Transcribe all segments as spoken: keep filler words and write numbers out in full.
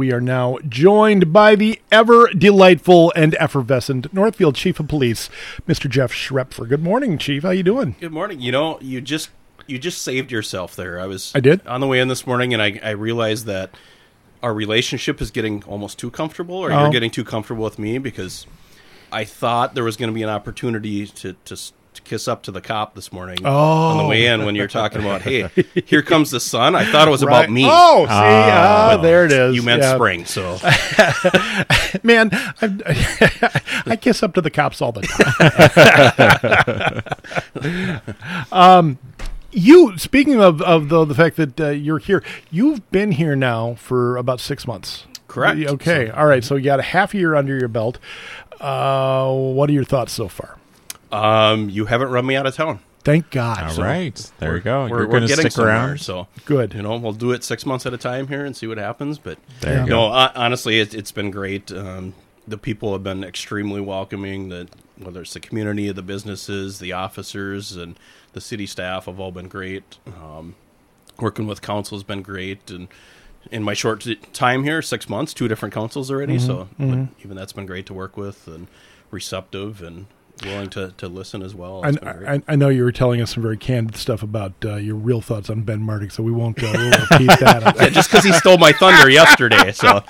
we are now joined by the ever delightful and effervescent Northfield Chief of Police, Mister Jeff Schrepfer. Good morning, Chief. How you doing? Good morning. You know, you just you just saved yourself there. I was I did? on the way in this morning, and I, I realized that our relationship is getting almost too comfortable, or Oh. you're getting too comfortable with me, because I thought there was going to be an opportunity to, to, to kiss up to the cop this morning Oh. on the way in when you're talking about, hey, here comes the sun. I thought it was Right. about me. Oh, see, Ah. ah, there it is. You meant Yeah. spring, so Man, I, I kiss up to the cops all the time. um, you, speaking of, of the, the fact that uh, you're here, you've been here now for about six months. correct. Okay, all right. So you got a half a year under your belt. Uh, what are your thoughts so far? Um, you haven't run me out of town. Thank God. All So, right, there you go. We're, You're we're going to getting stick somewhere, around. so Good. you know, we'll do it six months at a time here and see what happens. But There you Yeah. go. no, uh, honestly, it, it's been great. Um, the people have been extremely welcoming. That whether it's the community, the businesses, the officers, and the city staff have all been great. Um, working with council has been great, and in my short t- time here, six months, two different councils already. So but even that's been great to work with, and receptive and willing to, to listen as well. I, It's been great. I, I know you were telling us some very candid stuff about uh, your real thoughts on Ben Mardick, so we won't, uh, we won't repeat that. Yeah, just because he stole my thunder yesterday. So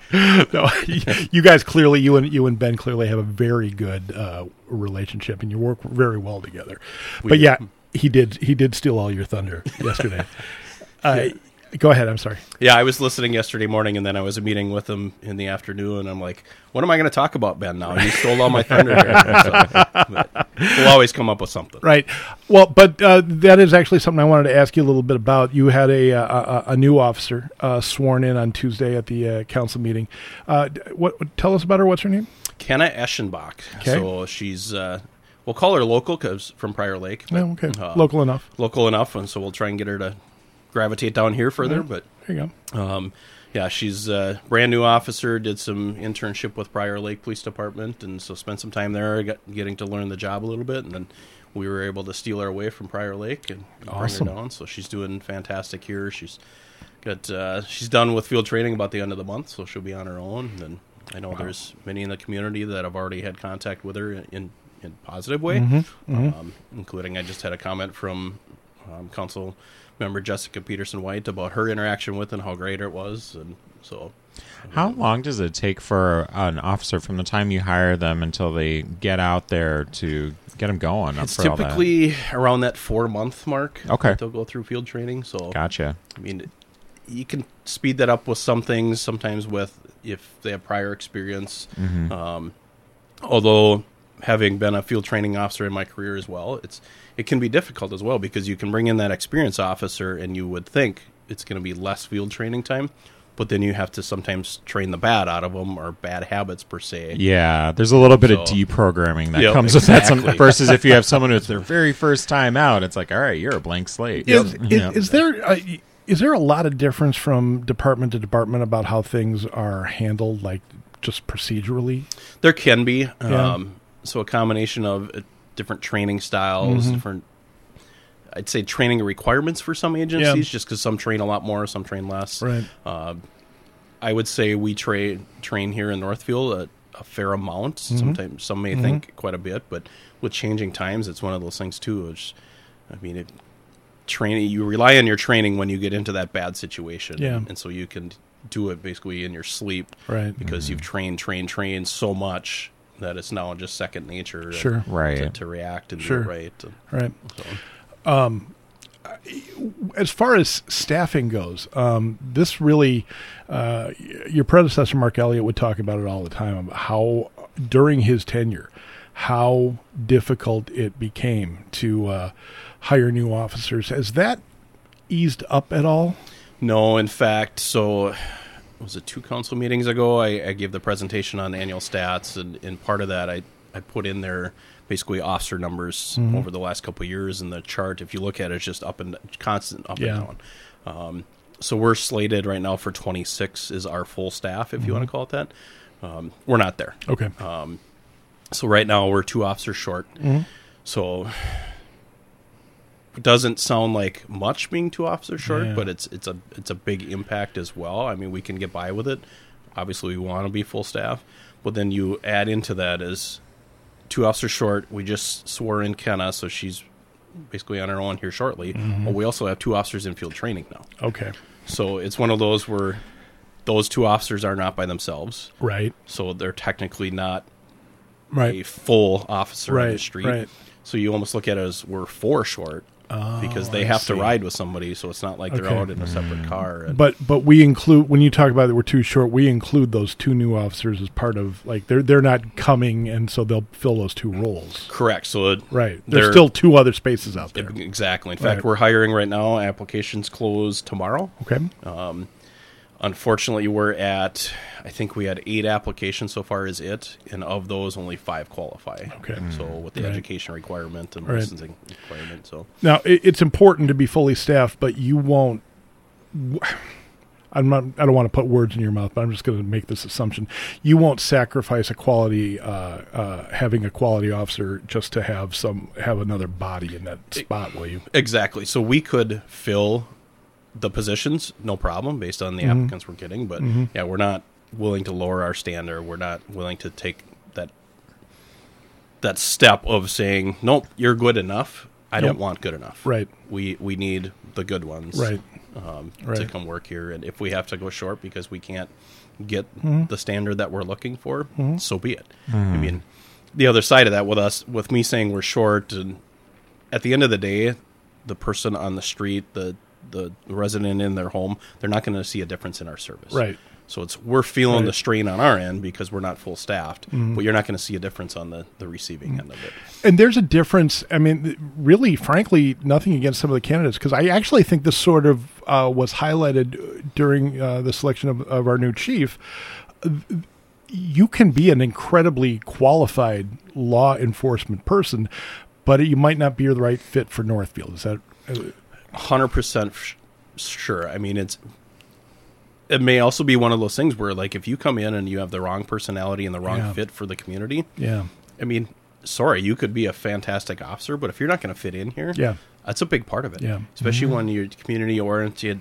No, you guys clearly, you and you and Ben clearly have a very good uh, relationship, and you work very well together. But yeah, he did he did steal all your thunder yesterday. uh, go ahead. I'm sorry. yeah, I was listening yesterday morning, and then I was a meeting with him in the afternoon, and I'm like, what am I going to talk about, Ben, now? You stole all my thunder here. So, but we'll always come up with something. Right. Well, but uh, that is actually something I wanted to ask you a little bit about. You had a uh, a, a new officer uh, sworn in on Tuesday at the uh, council meeting. Uh, what? Tell us about her. What's her name? Kenna Eschenbach. Okay. So she's, uh, we'll call her local because from Prior Lake. but, Oh, okay. uh, Local enough. Local enough, and so we'll try and get her to gravitate down here further. But There you go. Um, yeah, she's a brand new officer, did some internship with Prior Lake Police Department, and so spent some time there got, getting to learn the job a little bit, and then we were able to steal her away from Prior Lake and Awesome. bring her down. So she's doing fantastic here. She's got uh, she's done with field training about the end of the month, so she'll be on her own. And I know there's many in the community that have already had contact with her in in a positive way, Um, including I just had a comment from um, Council Member Jessica Peterson White about her interaction with and how great it was, and so. How long does it take for an officer from the time you hire them until they get out there to get them going? Up It's for all that? typically around that four month mark. Okay. that they'll go through field training. So Gotcha. I mean, you can speed that up with some things. Sometimes with if they have prior experience. Mm-hmm. Um, although having been a field training officer in my career as well, it's it can be difficult as well because you can bring in that experienced officer and you would think it's going to be less field training time, but then you have to sometimes train the bad out of them or bad habits per se. Yeah, there's a little bit of So- deprogramming that Yep, comes with that. Some, exactly. versus if you have someone who's their very first time out, it's like, all right, you're a blank slate. Is, Yep. is, Yep. is there uh, is there a lot of difference from department to department about how things are handled, like just procedurally? There can be. Yeah. Um, so a combination of uh, different training styles, Mm-hmm. different, I'd say training requirements for some agencies, just because some train a lot more, some train less. Right. Uh, I would say we train train here in Northfield a, a fair amount. Mm-hmm. Sometimes some may think quite a bit, but with changing times, it's one of those things too. Which, I mean, it, training you rely on your training when you get into that bad situation, Yeah. and, and so you can do it basically in your sleep, Right. because you've trained, trained, trained so much that it's now just second nature. Sure. Right. To, to react and Sure. do it right. And Right. so. As far as staffing goes, um, this really, uh, your predecessor, Mark Elliott, would talk about it all the time, about how, during his tenure, how difficult it became to uh, hire new officers. Has that eased up at all? No, in fact, so was it two council meetings ago? I, I gave the presentation on annual stats, and, and part of that I, I put in there basically officer numbers over the last couple of years, and the chart, if you look at it, it's just up and constant up Yeah. and down. Um, so we're slated right now for twenty-six is our full staff, if you want to call it that. Um, we're not there. Okay. So right now we're two officers short. So doesn't sound like much being two officers short, Yeah. but it's it's a it's a big impact as well. I mean, we can get by with it. Obviously, we want to be full staff, but then you add into that is two officers short. We just swore in Kenna, so she's basically on her own here shortly. Mm-hmm. But we also have two officers in field training now. Okay. So it's one of those where those two officers are not by themselves. Right. So they're technically not a Right. full officer on the Right. street. Right. So you almost look at it as we're four short because they Oh, I have to see. ride with somebody. So it's not like they're Okay. out in a separate car. And But but we include when you talk about that we're too short, we include those two new officers as part of like they're they're not coming, and so they'll fill those two roles. correct. So it, Right. There's They're- still two other spaces out there. exactly. In fact, Right. we're hiring right now. Applications close tomorrow. Okay. Unfortunately, we're at, I think we had eight applications so far is it, and of those, only five qualify. Okay. So with the Right. education requirement and Right. licensing requirement, so Now it, it's important to be fully staffed, but you won't. I'm not. I don't want to put words in your mouth, but I'm just going to make this assumption: you won't sacrifice a quality, uh, uh, having a quality officer just to have some have another body in that spot, will you? exactly. So we could fill the positions, no problem, based on the Mm-hmm. applicants we're getting. But yeah, we're not willing to lower our standard. We're not willing to take that that step of saying, nope, you're good enough. I Yep. don't want good enough. Right. We we need the good ones. Right. Um, to Right. come work here, and if we have to go short because we can't get Mm-hmm. the standard that we're looking for, so be it. I mean, the other side of that with us, with me saying we're short, and at the end of the day, the person on the street, the the resident in their home, they're not going to see a difference in our service. Right. So it's we're feeling Right. Mm-hmm. the strain on our end because we're not full staffed, but you're not going to see a difference on the, the receiving end of it. And there's a difference. I mean, really, frankly, nothing against some of the candidates, because I actually think this sort of uh, was highlighted during uh, the selection of, of our new chief. You can be an incredibly qualified law enforcement person, but you might not be the right fit for Northfield. Is that? one hundred percent f- sure. I mean, it's it may also be one of those things where, like, if you come in and you have the wrong personality and the wrong Yeah. fit for the community, Yeah. I mean, sorry, you could be a fantastic officer, but if you're not going to fit in here, Yeah. that's a big part of it. Yeah. Especially when you're community-oriented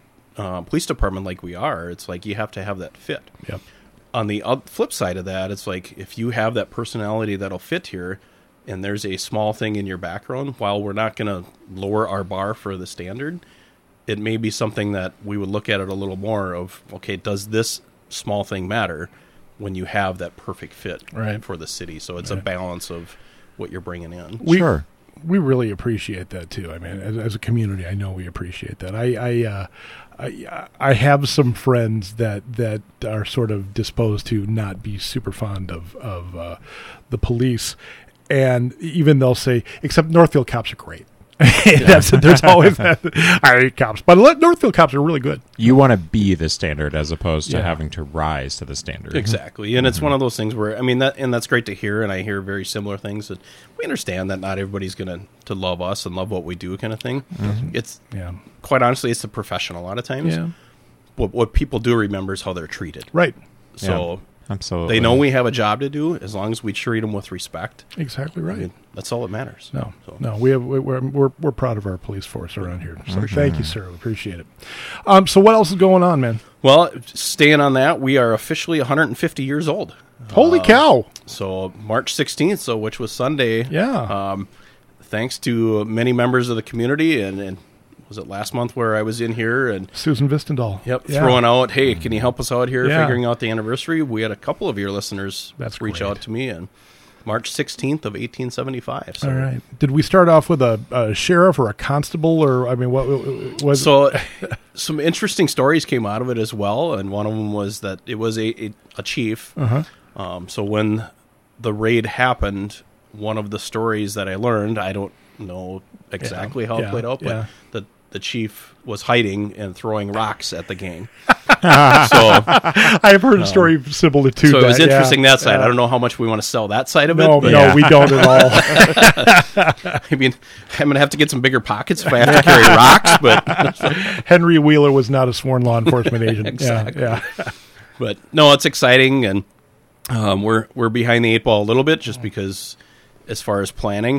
uh, police department like we are, it's like you have to have that fit. Yep. On the oth- flip side of that, it's like if you have that personality that'll fit here, and there's a small thing in your background, while we're not going to lower our bar for the standard, it may be something that we would look at it a little more of, okay, does this small thing matter when you have that perfect fit Right. for the city? So it's a Right. balance of what you're bringing in. We, Sure. We really appreciate that too. I mean, as, as a community, I know we appreciate that. I I, uh, I I have some friends that that are sort of disposed to not be super fond of of uh, the police, and even they'll say, except Northfield cops are great. That's there's always that. I hate cops, but Northfield cops are really good. You want to be the standard as opposed to Yeah. having to rise to the standard. Exactly, and it's one of those things where I mean that, and that's great to hear. And I hear very similar things that we understand that not everybody's going to to love us and love what we do, kind of thing. It's Yeah. quite honestly, it's the profession a lot of times. Yeah. What what people do remember is how they're treated. Right. So Absolutely. they know we have a job to do as long as we treat them with respect. Exactly right. I mean, that's all that matters. No, So- no, we have we- we're, we're we're proud of our police force around here. So thank you, sir. We appreciate it. Um, so what else is going on, man? Well, staying on that, we are officially one hundred fifty years old. Holy cow! So March sixteenth, so which was Sunday. Yeah. Um, thanks to many members of the community, and, and was it last month where I was in here and Susan Vistendahl. yep Yeah. throwing out, hey, can you help us out here Yeah. figuring out the anniversary? We had a couple of your listeners That's reach great. out to me, and March sixteenth of eighteen seventy-five. So All right. Did we start off with a, a sheriff or a constable, or I mean, what was? So, some interesting stories came out of it as well, and one of them was that it was a a, a chief. Uh-huh. Um, so when the raid happened, one of the stories that I learned, I don't know exactly Yeah, how yeah, it played out, but yeah. the the chief was hiding and throwing rocks at the gang. so, I've heard a story similar to Um, so that. it was interesting yeah, that side. yeah. I don't know how much we want to sell that side of No, it. But no, Yeah. we don't at all. I mean, I'm gonna have to get some bigger pockets if I have to carry rocks, but. Henry Wheeler was not a sworn law enforcement agent. Exactly. Yeah, yeah. But no, it's exciting, and um, we're we're behind the eight ball a little bit just because, as far as planning,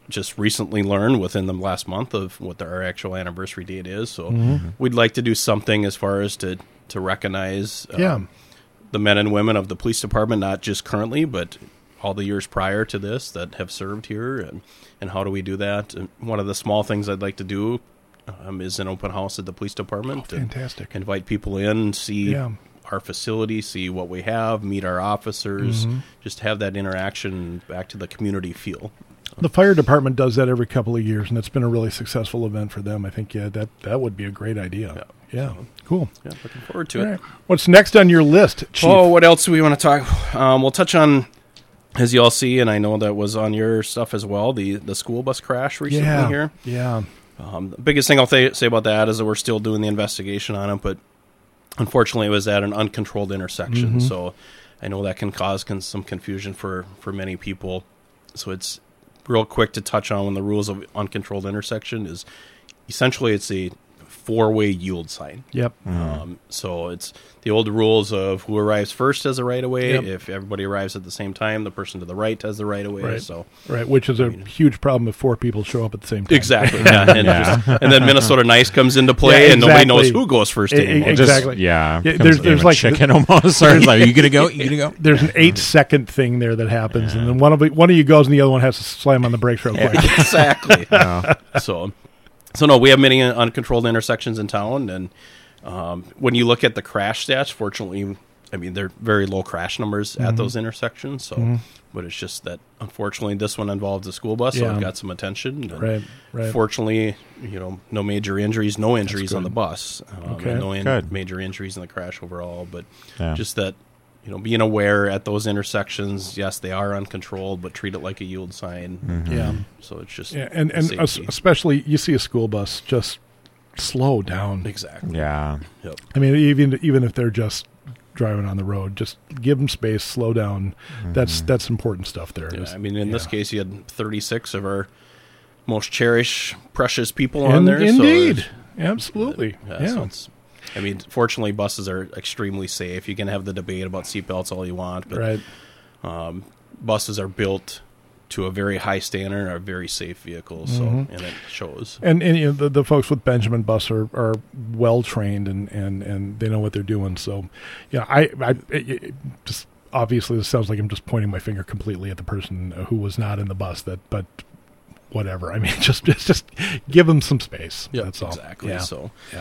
just recently learned within the last month of what our actual anniversary date is. So Mm-hmm. we'd like to do something as far as to, to recognize um, Yeah. the men and women of the police department, not just currently, but all the years prior to this that have served here, and, and how do we do that? And one of the small things I'd like to do um, is an open house at the police department. Oh, fantastic. And invite people in, see Yeah. our facility, see what we have, meet our officers, Mm-hmm. just have that interaction back to the community feel. The fire department does that every couple of years, and it's been a really successful event for them. I think yeah, that that would be a great idea. Yeah, cool. Yeah, looking forward to All it. right. What's next on your list, Chief? Oh, what else do we want to talk? Um, we'll touch on, as you all see, and I know that was on your stuff as well, the, the school bus crash recently yeah, here. yeah. Um, the biggest thing I'll th- say about that is that we're still doing the investigation on it, but unfortunately it was at an uncontrolled intersection, Mm-hmm. so I know that can cause con- some confusion for, for many people. So it's real quick to touch on when the rules of uncontrolled intersection is essentially it's a four-way yield sign. Yep. Um, so it's the old rules of who arrives first has a right of way. Yep. If everybody arrives at the same time, the person to the right has the right of way. Right. So Right, which is a huge problem if four people show up at the same time. exactly, yeah. And, Yeah. just- and then Minnesota Nice comes into play, Yeah, and nobody knows exactly. who goes first E- e- anymore. Just- Exactly. yeah. Yeah, becomes there's- a game there's of like- chicken almost. Or it's like, are you gonna go? You gonna go? There's an eight second thing there that happens, and then one of one of you goes, and the other one has to slam on the brakes real quick. exactly. No. So, so no, we have many uncontrolled intersections in town, and um, when you look at the crash stats, fortunately, I mean they're very low crash numbers Mm-hmm. at those intersections. So, but it's just that unfortunately this one involves a school bus, so Yeah. it got some attention. And Right, right. Fortunately, you know, no major injuries, no injuries on good. the bus. Um, Okay. and no in- Good. major injuries in the crash overall, but Yeah. just that. You know, being aware at those intersections, yes, they are uncontrolled, but treat it like a yield sign. Yeah, So it's just yeah, and and es- safety. especially you see a school bus, just slow down. Exactly. Yeah. Yep. I mean, even even if they're just driving on the road, just give them space, slow down. That's that's important stuff there. Yeah, Just- I mean, in this yeah. case, you had thirty-six of our most cherished, precious people In- on there. indeed, So absolutely. yeah, Yeah, So it's, I mean, fortunately, buses are extremely safe. You can have the debate about seatbelts all you want, but right. buses are built to a very high standard and are very safe vehicles. So, Mm-hmm. and it shows. And, and you know, the, the folks with Benjamin Bus are, are well trained and, and, and they know what they're doing. So, yeah, I, I it, it just obviously this sounds like I'm just pointing my finger completely at the person who was not in the bus. That, but whatever. I mean, just just, just give them some space. Yeah, That's all. exactly. Yeah. So, Yeah.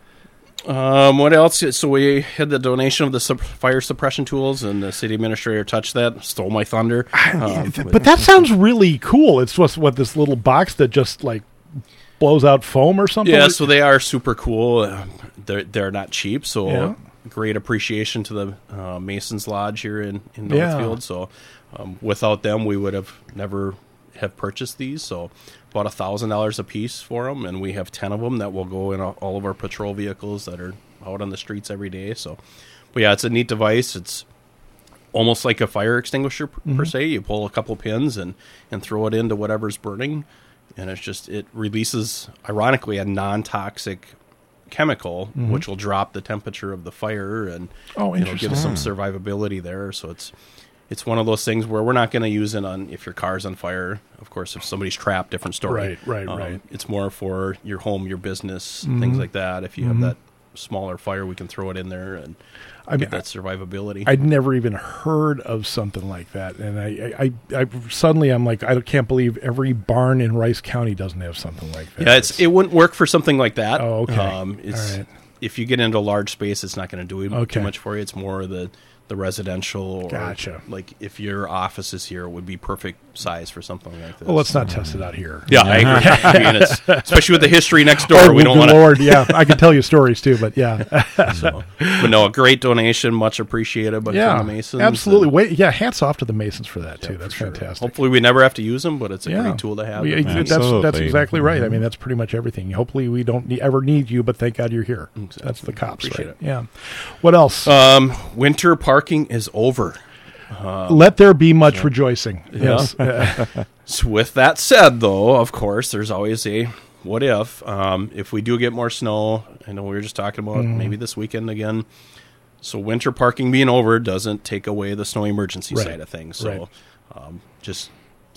um, what else? So we had the donation of the sup- fire suppression tools, and the city administrator touched that, stole my thunder. Um, But that sounds really cool. It's just what this little box that just like blows out foam or something. Yeah, so they are super cool. Um, They're they're not cheap, so Yeah. great appreciation to the uh, Masons Lodge here in, in Yeah. Northfield. So um, without them, we would have never have purchased these. So about a thousand dollars a piece for them, and we have ten of them that will go in all of our patrol vehicles that are out on the streets every day. So, but yeah, it's a neat device. It's almost like a fire extinguisher p- Mm-hmm. per se. You pull a couple pins and and throw it into whatever's burning, and it's just it releases, ironically, a non-toxic chemical which will drop the temperature of the fire and Mm-hmm. Oh, you know, give us some interesting. survivability there. So it's it's one of those things where we're not going to use it on if your car's on fire. Of course, if somebody's trapped, different story. Right, right, Um, right. It's more for your home, your business, Mm-hmm. things like that. If you have that smaller fire, we can throw it in there and I mean, get that survivability. I'd never even heard of something like that, and I, I, I, I suddenly I'm like, I can't believe every barn in Rice County doesn't have something like that. yeah, it's, it wouldn't work for something like that. Oh, okay. Um, it's, All right. If you get into a large space, it's not going to do Okay. too much for you. It's more the the residential, or Gotcha. like if your office is here, it would be perfect size for something like this. Well, let's not test it out here. Yeah, I agree. I mean, it's, especially with the history next door, Oh, we don't want to. Lord, yeah, I could tell you stories too, but yeah, So, but no, a great donation, much appreciated by yeah, the Masons. absolutely. and Wait, yeah, hats off to the Masons for that too. for That's sure. fantastic. Hopefully, we never have to use them, but it's a Yeah. great tool to have. We- in the that's community. that's Absolutely. exactly right. I mean, that's pretty much everything. Hopefully, we don't ne- ever need you, but thank God you're here. Exactly. That's the cops, Appreciate right? it. Yeah. What else? Um, winter parking is over. Let there be much rejoicing. Yes. Uh, So with that said, though, of course, there's always a what if. Um, if we do get more snow, I know we were just talking about Mm. maybe this weekend again. So winter parking being over doesn't take away the snow emergency Right. side of things. So Right. um, just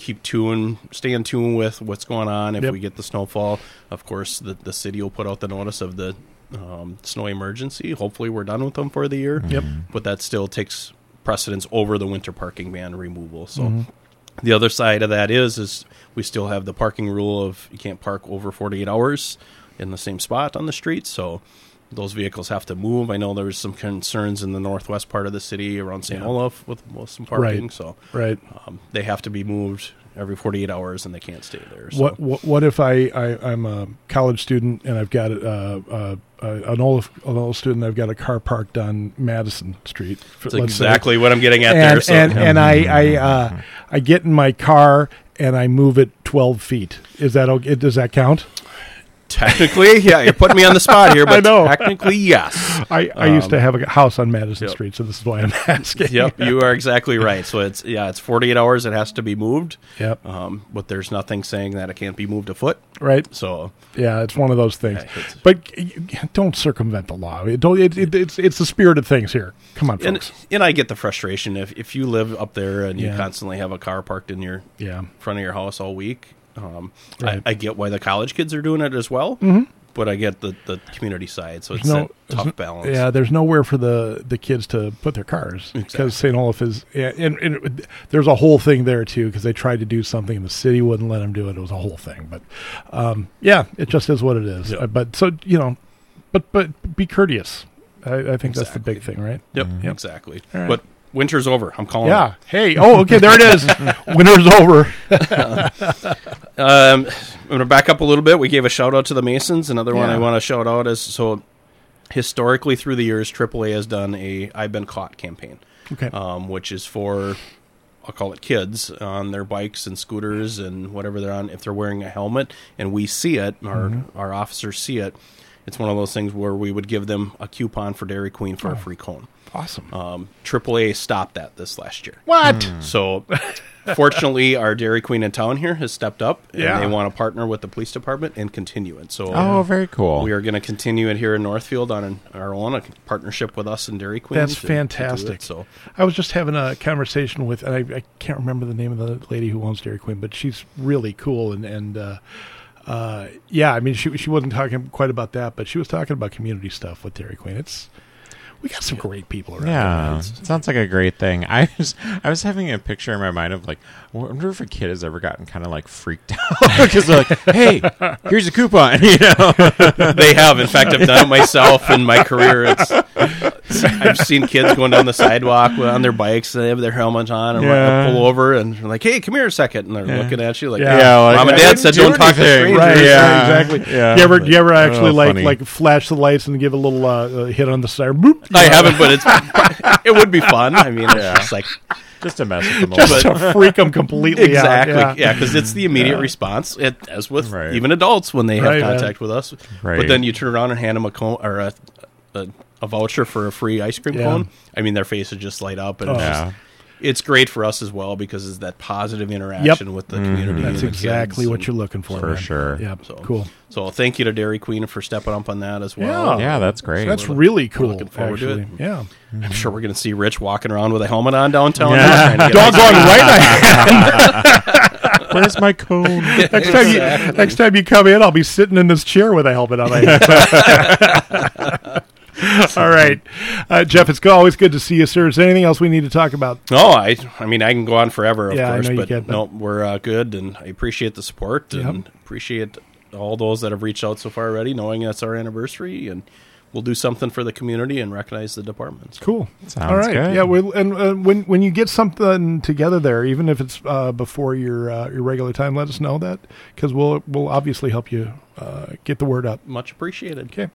keep tune, stay in tune with what's going on. If Yep. we get the snowfall, of course, the, the city will put out the notice of the um, snow emergency. Hopefully we're done with them for the year. Yep. But that still takes precedence over the winter parking ban removal. So Mm-hmm. the other side of that is, is we still have the parking rule of you can't park over forty-eight hours in the same spot on the street. So those vehicles have to move. I know there was some concerns in the northwest part of the city around Saint Yeah. Olaf with, with some parking. Right. So Right. um, they have to be moved every forty-eight hours, and they can't stay there. So. What, what what if I, I I'm a college student and I've got uh, uh, uh, an old an old student? I've got a car parked on Madison Street. That's exactly what I'm getting at there. And So, and, and I I uh, I get in my car and I move it twelve feet. Is that okay? Does that count? technically, yeah, you're putting me on the spot here, but I know. technically, yes. I, I used to Um, have a house on Madison yep. Street, so this is why I'm asking. Yep, you are exactly right. So it's yeah, it's forty-eight hours. It has to be moved. Yep. Um, but there's nothing saying that it can't be moved a foot. Right. So Yeah, it's one of those things. Yeah, it's- But you- don't circumvent the law. It don't. It, it, it's it's the spirit of things here. Come on, and folks. and I get the frustration if if you live up there and you Yeah. constantly have a car parked in your Yeah. front of your house all week. Um, Right. I, I get why the college kids are doing it as well. Mm-hmm. But I get the, the community side, so it's no- that tough balance. Yeah, there's nowhere for the, the kids to put their cars because Exactly. Saint Olaf is. Yeah, and, and it- there's a whole thing there too because they tried to do something and the city wouldn't let them do it. It was a whole thing, but um, yeah, it just is what it is. Yeah. Uh, but so you know, but but be courteous. I, I think that's the Exactly. big thing, right? Yep, Yep. exactly. All right. But winter's over. I'm calling. Yeah. Hey. Oh, okay. There it is. Winter's over. Um, I'm going to back up a little bit. We gave a shout out to the Masons. Another one Yeah. I want to shout out is so historically through the years, triple A has done a I've Been Caught campaign, Okay. um, which is for, I'll call it kids on their bikes and scooters and whatever they're on. If they're wearing a helmet and we see it, our, Mm-hmm. our officers see it, it's one of those things where we would give them a coupon for Dairy Queen for Oh. a free cone. Awesome. Um, triple A stopped that this last year. What? So, fortunately, our Dairy Queen in town here has stepped up, and Yeah. they want to partner with the police department and continue it. So, Oh, very cool. we are going to continue it here in Northfield on an, our own a partnership with us and Dairy Queen. That's to- to do it. fantastic. So, I was just having a conversation with, and I, I can't remember the name of the lady who owns Dairy Queen, but she's really cool. And, and uh, uh, yeah, I mean, she she wasn't talking quite about that, but she was talking about community stuff with Dairy Queen. It's we got some great people around. Yeah, here. it sounds like a great thing. I was I was having a picture in my mind of like, I wonder if a kid has ever gotten kind of like freaked out because they're like, "Hey, here's a coupon," you know. they have. In fact, I've done it myself in my career. It's, I've seen kids going down the sidewalk with- on their bikes. And they have their helmet on, and Yeah. I pull over, and they're like, "Hey, come here a second. And they're Yeah. looking at you like, Yeah. Yeah, like, Mom and I Dad didn't said do don't talk to anything. strangers." Right, Yeah. yeah, exactly. Yeah. Do you ever, do you ever actually Oh, like funny. like flash the lights and give a little uh, uh, hit on the siren? Boop. I haven't, but it's it would be fun. I mean, it's just like Just to mess with them a little Just bit. to freak them completely exactly, out. yeah, because it's the immediate Yeah. response, it, as with Right. even adults when they have Right, contact with us. Right. But then you turn around and hand them a cone or a, a, a voucher for a free ice cream Yeah. cone. I mean, their faces just light up, and Oh. it's, just, Yeah. it's great for us as well because it's that positive interaction with the community. That's and the exactly kids what and- you're looking for. For man. sure. Yeah. So, Cool. So thank you to Dairy Queen for stepping up on that as well. Yeah. Yeah, that's great. That's We're really we're cool. looking forward to actually. it. Yeah. I'm sure we're going to see Rich walking around with a helmet on downtown. Yeah. trying to get Doggone right. I Where's my cone? next time you next time you come in, I'll be sitting in this chair with a helmet on. My head. All right, uh, Jeff. It's go- always good to see you, sir. Is there anything else we need to talk about? No, I I mean I can go on forever, of Yeah, I course, know you but, can, but- no, we're uh, good, and I appreciate the support and appreciate all those that have reached out so far already, knowing that's our anniversary, and we'll do something for the community and recognize the departments. Cool. Sounds All right. good. Yeah. We'll, and uh, when when you get something together there, even if it's uh, before your uh, your regular time, let us know that because we'll we'll obviously help you uh, get the word out. Much appreciated. Okay.